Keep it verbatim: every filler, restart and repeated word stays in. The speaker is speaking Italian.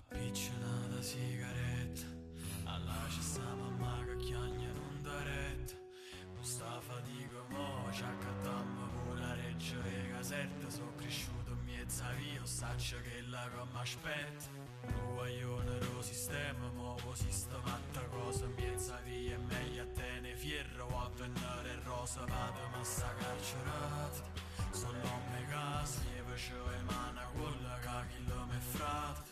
Appiccionata sigaretta, alla c'è sta mamma che chiagna non da retta. Sta fatica mo ci accattammo pure a Reggio e Caserta. Sono cresciuto in mezzo a via, saccio che la che m'aspetta. Un guaglione lo sistema, mo così sta matta cosa. In mezzo a via è meglio a te ne fierro o a venire e rosa. Vado ma sta carcerata, sono l'uomo casa, gli facevo le mani a quella che chilo mi frate.